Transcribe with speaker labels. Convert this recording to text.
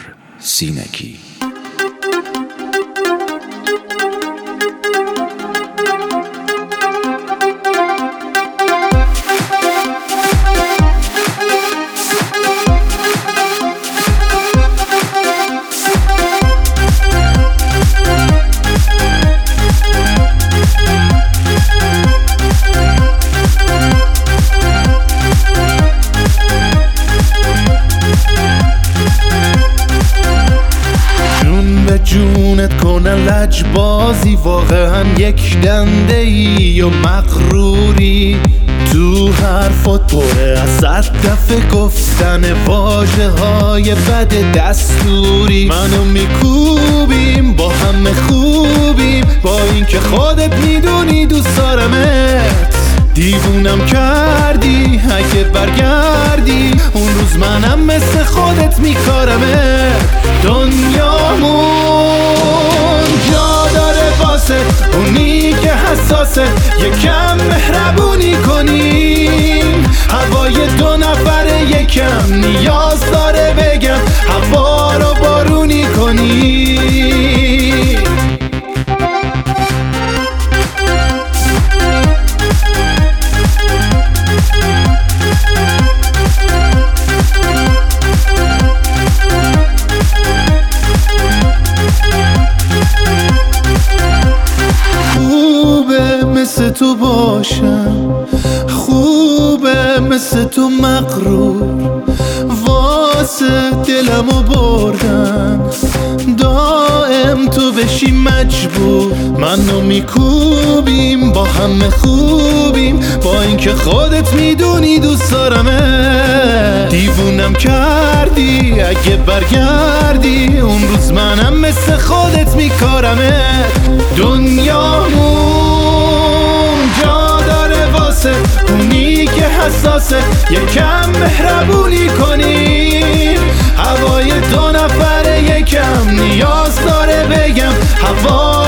Speaker 1: سینگی.
Speaker 2: جونت کنن لجبازی، واقعا یک دنده ای و مغروری. تو حرفات پره از 100 دفعه گفتن واژه های بد دستوری. منو میکوبیم با همه خوبیم، با اینکه خودت میدونی دوست دارمت. دیوونم کردی اگه برگردی، اون روز منم مثل خودت میکارمت. دنیامون جا داره واسه اونی که حساسه، یکم مهربونی کنیم. هوای 2 نفره یکم نیاز داره بگم، هوا رو بارونی کنیم. مثل تو باشم، خوبه مثل تو مغرور. واسه دلمو بردن دائم تو بشی مجبور. منو میکوبیم با همه خوبیم، با اینکه خودت میدونی دوست دارمه. دیوونم کردی اگه برگردی، اون روز منم مثل خودت میکارمه. دنیامون جا داره واسه اونی که حساسه، یکم مهربونی کنیم. هوای 2 نفره یکم نیاز داره بگم، هوا